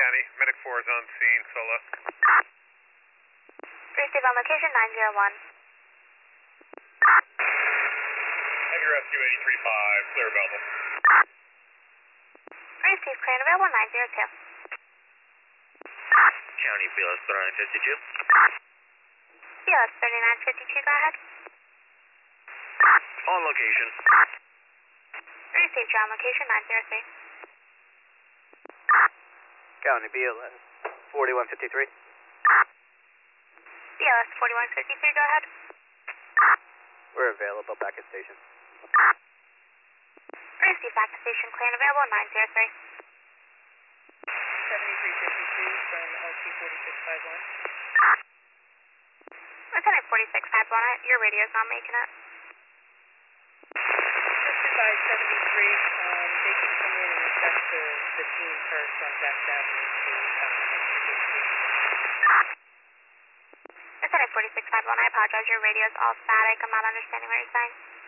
County. Medic 4 is on scene, solo. Receive on location 901. Heavy rescue 83.5, clear available. Receive clear and available 902. County BLS 3952. BLS 3952, go ahead. On location. Receive on location 903. County BLS 4153. BLS 4153, go ahead. We're available back at station. Receive back to station clear and available 903. 7352 from LT 4651. Lieutenant 4651, your radio's not making it. Just advise 73, they can come in and assess the team first on Best Avenue to Lieutenant 4651, I apologize, your radio's all static. I'm not understanding what you're saying.